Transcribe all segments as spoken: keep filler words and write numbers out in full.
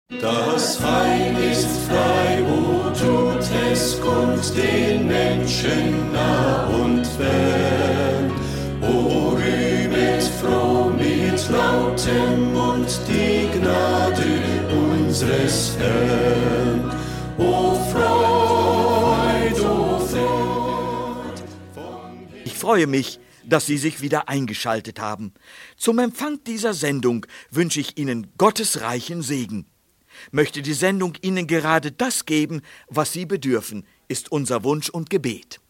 Das Heil ist frei, o tut es kund den Menschen nah und fern. O rühmet froh mit lautem Mund die Gnade unseres Herrn. O Freud, o Freud. Ich freue mich, dass Sie sich wieder eingeschaltet haben. Zum Empfang dieser Sendung wünsche ich Ihnen Gottes reichen Segen. Möchte die Sendung Ihnen gerade das geben, was Sie bedürfen, ist unser Wunsch und Gebet.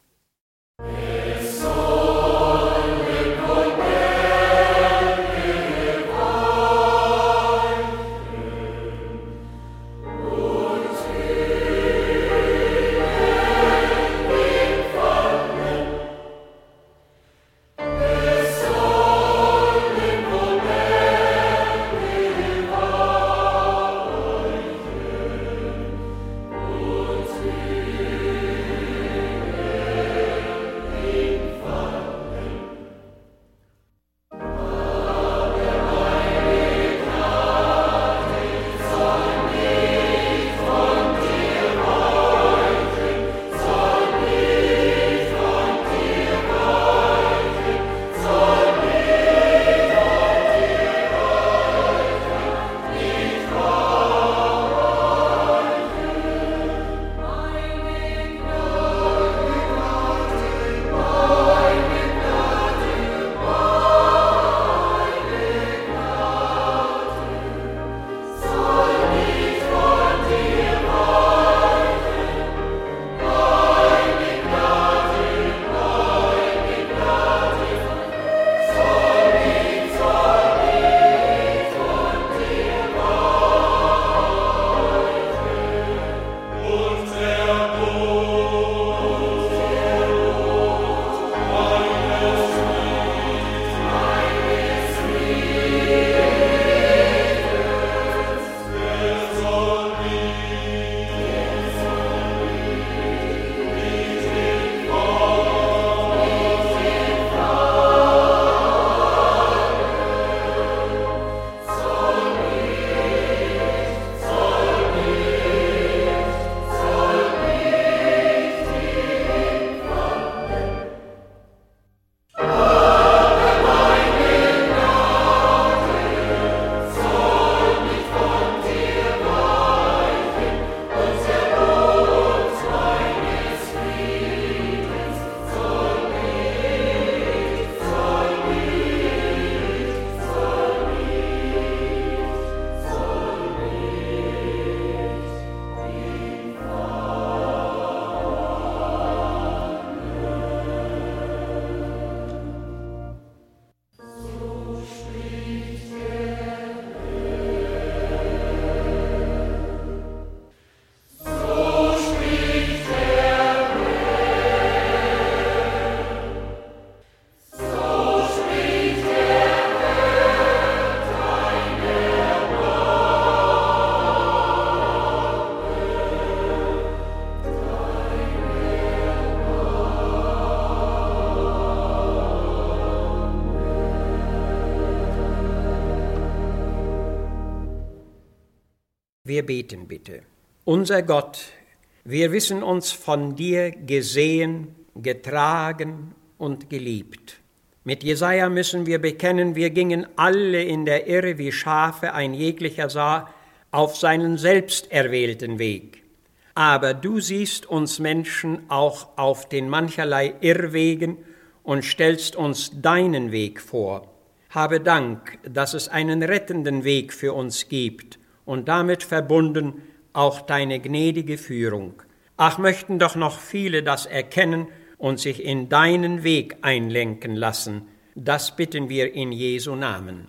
Wir beten bitte. Unser Gott, wir wissen uns von dir gesehen, getragen und geliebt. Mit Jesaja müssen wir bekennen, wir gingen alle in der Irre wie Schafe, ein jeglicher sah auf seinen selbst erwählten Weg. Aber du siehst uns Menschen auch auf den mancherlei Irrwegen und stellst uns deinen Weg vor. Habe Dank, dass es einen rettenden Weg für uns gibt und damit verbunden auch deine gnädige Führung. Ach, möchten doch noch viele das erkennen und sich in deinen Weg einlenken lassen. Das bitten wir in Jesu Namen.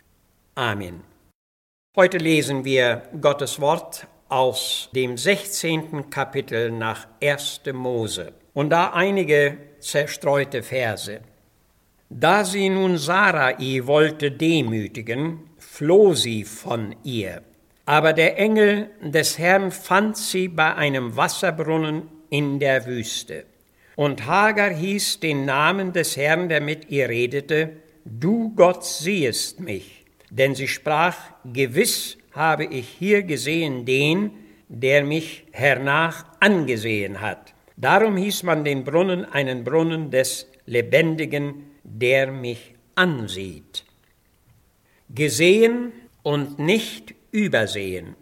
Amen. Heute lesen wir Gottes Wort aus dem sechzehnten Kapitel nach erster Mose. Und da einige zerstreute Verse. Da sie nun Sarai wollte demütigen, floh sie von ihr. Aber der Engel des Herrn fand sie bei einem Wasserbrunnen in der Wüste. Und Hagar hieß den Namen des Herrn, der mit ihr redete, du Gott siehest mich. Denn sie sprach, gewiss habe ich hier gesehen den, der mich hernach angesehen hat. Darum hieß man den Brunnen einen Brunnen des Lebendigen, der mich ansieht. Gesehen und nicht übersehen.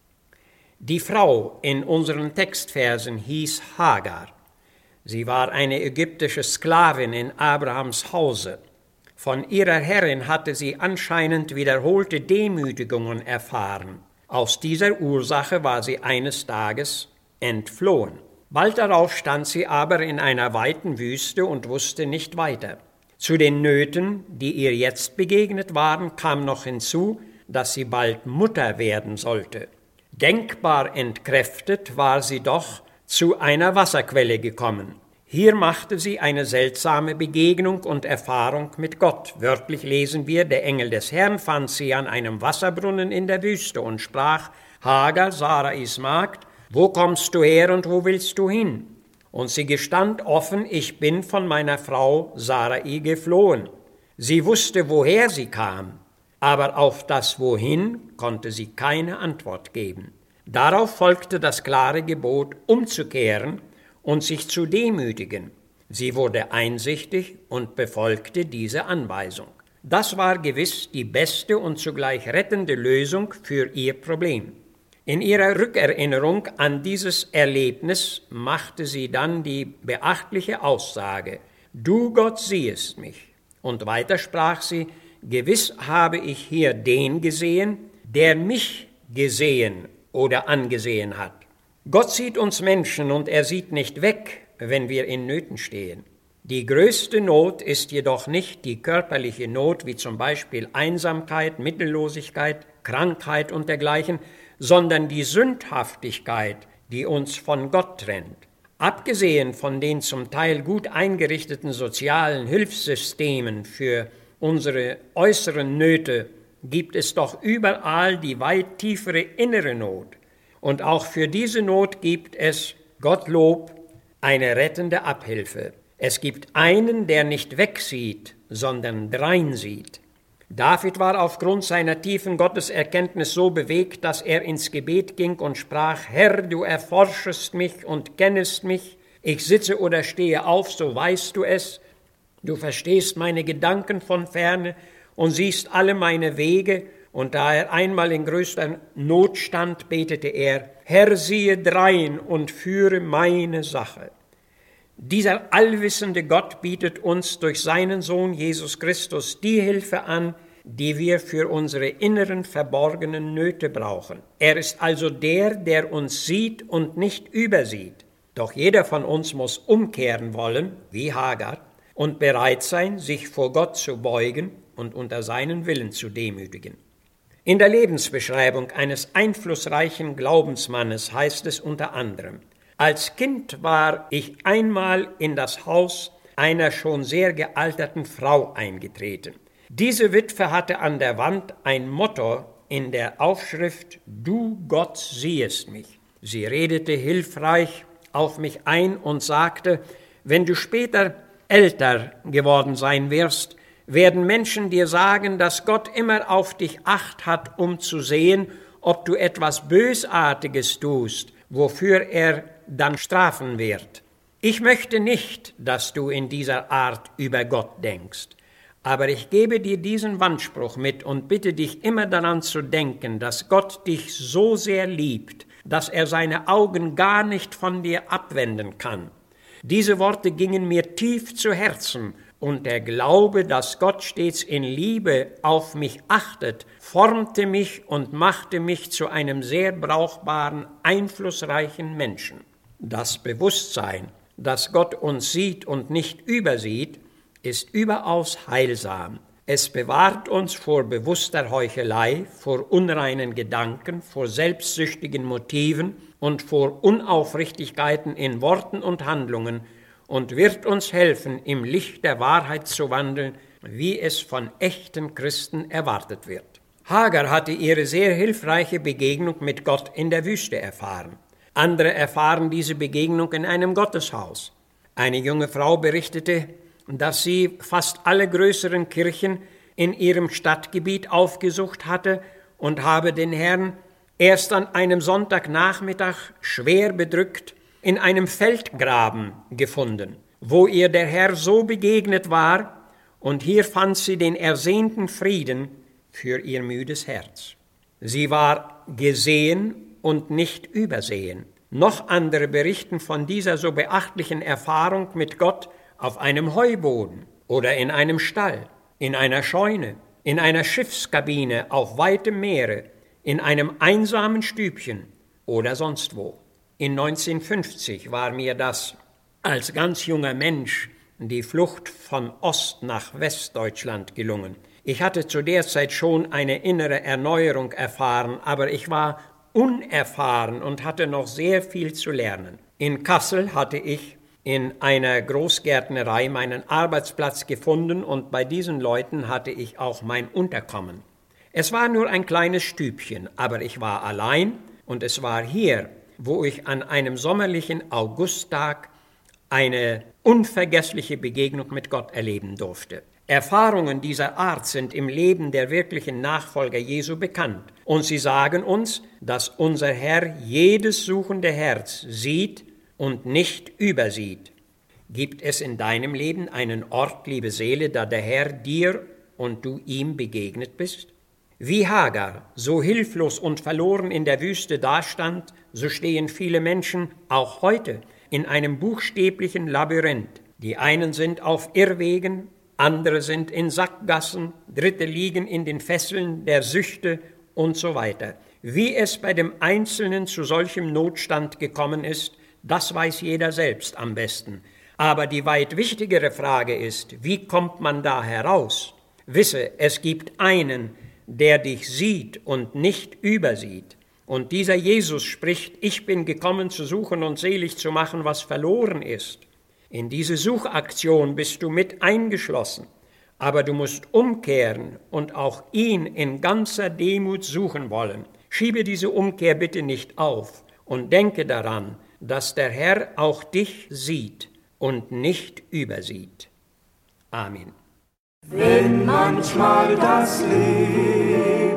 Die Frau in unseren Textversen hieß Hagar. Sie war eine ägyptische Sklavin in Abrahams Hause. Von ihrer Herrin hatte sie anscheinend wiederholte Demütigungen erfahren. Aus dieser Ursache war sie eines Tages entflohen. Bald darauf stand sie aber in einer weiten Wüste und wusste nicht weiter. Zu den Nöten, die ihr jetzt begegnet waren, kam noch hinzu, dass sie bald Mutter werden sollte. Denkbar entkräftet war sie doch zu einer Wasserquelle gekommen. Hier machte sie eine seltsame Begegnung und Erfahrung mit Gott. Wörtlich lesen wir, der Engel des Herrn fand sie an einem Wasserbrunnen in der Wüste und sprach: Hagar, Sarais Magd, wo kommst du her und wo willst du hin? Und sie gestand offen: Ich bin von meiner Frau Sarai geflohen. Sie wusste, woher sie kam, aber auf das Wohin konnte sie keine Antwort geben. Darauf folgte das klare Gebot, umzukehren und sich zu demütigen. Sie wurde einsichtig und befolgte diese Anweisung. Das war gewiss die beste und zugleich rettende Lösung für ihr Problem. In ihrer Rückerinnerung an dieses Erlebnis machte sie dann die beachtliche Aussage: Du, Gott, siehest mich. Und weiter sprach sie: Gewiss habe ich hier den gesehen, der mich gesehen oder angesehen hat. Gott sieht uns Menschen und er sieht nicht weg, wenn wir in Nöten stehen. Die größte Not ist jedoch nicht die körperliche Not, wie zum Beispiel Einsamkeit, Mittellosigkeit, Krankheit und dergleichen, sondern die Sündhaftigkeit, die uns von Gott trennt. Abgesehen von den zum Teil gut eingerichteten sozialen Hilfssystemen für unsere äußeren Nöte gibt es doch überall die weit tiefere innere Not. Und auch für diese Not gibt es, Gottlob, eine rettende Abhilfe. Es gibt einen, der nicht wegsieht, sondern dreinsieht. David war aufgrund seiner tiefen Gotteserkenntnis so bewegt, dass er ins Gebet ging und sprach: Herr, du erforschest mich und kennest mich. Ich sitze oder stehe auf, so weißt du es. Du verstehst meine Gedanken von ferne und siehst alle meine Wege. Und da er einmal in größter Not stand, betete er: Herr, siehe drein und führe meine Sache. Dieser allwissende Gott bietet uns durch seinen Sohn Jesus Christus die Hilfe an, die wir für unsere inneren verborgenen Nöte brauchen. Er ist also der, der uns sieht und nicht übersieht. Doch jeder von uns muss umkehren wollen, wie Hagar, und bereit sein, sich vor Gott zu beugen und unter seinen Willen zu demütigen. In der Lebensbeschreibung eines einflussreichen Glaubensmannes heißt es unter anderem: Als Kind war ich einmal in das Haus einer schon sehr gealterten Frau eingetreten. Diese Witwe hatte an der Wand ein Motto in der Aufschrift: Du, Gott, siehest mich. Sie redete hilfreich auf mich ein und sagte: Wenn du später älter geworden sein wirst, werden Menschen dir sagen, dass Gott immer auf dich Acht hat, um zu sehen, ob du etwas Bösartiges tust, wofür er dann strafen wird. Ich möchte nicht, dass du in dieser Art über Gott denkst, aber ich gebe dir diesen Wandspruch mit und bitte dich immer daran zu denken, dass Gott dich so sehr liebt, dass er seine Augen gar nicht von dir abwenden kann. Diese Worte gingen mir tief zu Herzen, und der Glaube, dass Gott stets in Liebe auf mich achtet, formte mich und machte mich zu einem sehr brauchbaren, einflussreichen Menschen. Das Bewusstsein, dass Gott uns sieht und nicht übersieht, ist überaus heilsam. Es bewahrt uns vor bewusster Heuchelei, vor unreinen Gedanken, vor selbstsüchtigen Motiven und vor Unaufrichtigkeiten in Worten und Handlungen und wird uns helfen, im Licht der Wahrheit zu wandeln, wie es von echten Christen erwartet wird. Hagar hatte ihre sehr hilfreiche Begegnung mit Gott in der Wüste erfahren. Andere erfahren diese Begegnung in einem Gotteshaus. Eine junge Frau berichtete, dass sie fast alle größeren Kirchen in ihrem Stadtgebiet aufgesucht hatte und habe den Herrn erst an einem Sonntagnachmittag schwer bedrückt in einem Feldgraben gefunden, wo ihr der Herr so begegnet war, und hier fand sie den ersehnten Frieden für ihr müdes Herz. Sie war gesehen und nicht übersehen. Noch andere berichten von dieser so beachtlichen Erfahrung mit Gott auf einem Heuboden oder in einem Stall, in einer Scheune, in einer Schiffskabine auf weitem Meere, in einem einsamen Stübchen oder sonst wo. In neunzehnhundertfünfzig war mir das als ganz junger Mensch die Flucht von Ost nach Westdeutschland gelungen. Ich hatte zu der Zeit schon eine innere Erneuerung erfahren, aber ich war unerfahren und hatte noch sehr viel zu lernen. In Kassel hatte ich in einer Großgärtnerei meinen Arbeitsplatz gefunden und bei diesen Leuten hatte ich auch mein Unterkommen. Es war nur ein kleines Stübchen, aber ich war allein und es war hier, wo ich an einem sommerlichen Augusttag eine unvergessliche Begegnung mit Gott erleben durfte. Erfahrungen dieser Art sind im Leben der wirklichen Nachfolger Jesu bekannt und sie sagen uns, dass unser Herr jedes suchende Herz sieht und nicht übersieht. Gibt es in deinem Leben einen Ort, liebe Seele, da der Herr dir und du ihm begegnet bist? Wie Hagar so hilflos und verloren in der Wüste dastand, so stehen viele Menschen auch heute in einem buchstäblichen Labyrinth. Die einen sind auf Irrwegen, andere sind in Sackgassen, Dritte liegen in den Fesseln der Süchte und so weiter. Wie es bei dem Einzelnen zu solchem Notstand gekommen ist, das weiß jeder selbst am besten. Aber die weit wichtigere Frage ist, wie kommt man da heraus? Wisse, es gibt einen, der dich sieht und nicht übersieht. Und dieser Jesus spricht, ich bin gekommen zu suchen und selig zu machen, was verloren ist. In diese Suchaktion bist du mit eingeschlossen, aber du musst umkehren und auch ihn in ganzer Demut suchen wollen. Schiebe diese Umkehr bitte nicht auf und denke daran, dass der Herr auch dich sieht und nicht übersieht. Amen. Wenn manchmal das Leben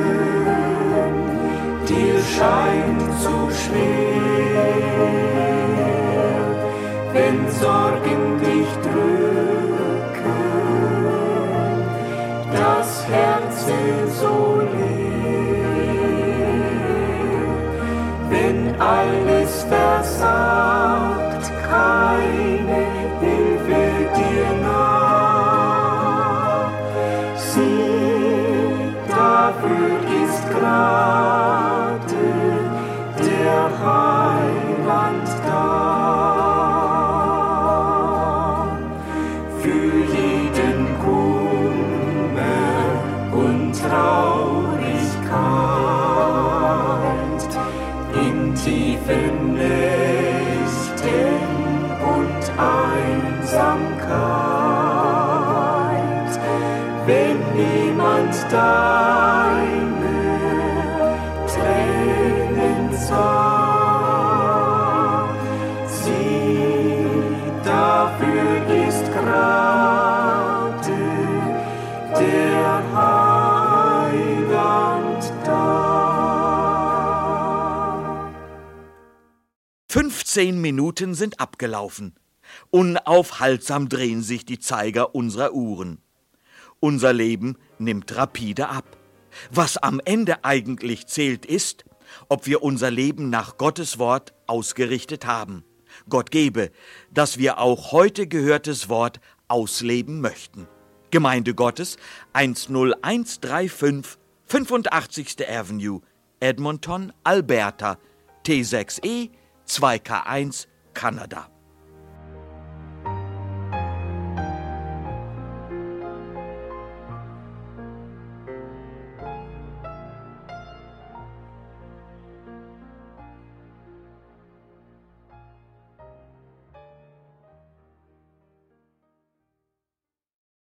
dir scheint zu schwer, wenn Sorgen dich drücken, das Herz so leer, wenn alles versagt, keine Hilfe dir nah, sieh, dafür ist gerade der Heiland da. In tiefen Nächten und Einsamkeit, wenn niemand deine Tränen sah, sieh, dafür ist gerade der Heiland da. fünfzehn Minuten sind abgelaufen. Unaufhaltsam drehen sich die Zeiger unserer Uhren. Unser Leben nimmt rapide ab. Was am Ende eigentlich zählt, ist, ob wir unser Leben nach Gottes Wort ausgerichtet haben. Gott gebe, dass wir auch heute gehörtes Wort ausleben möchten. Gemeinde Gottes, eins null eins drei fünf, fünfundachtzigste Avenue, Edmonton, Alberta, T sechs E zwei K eins, Kanada.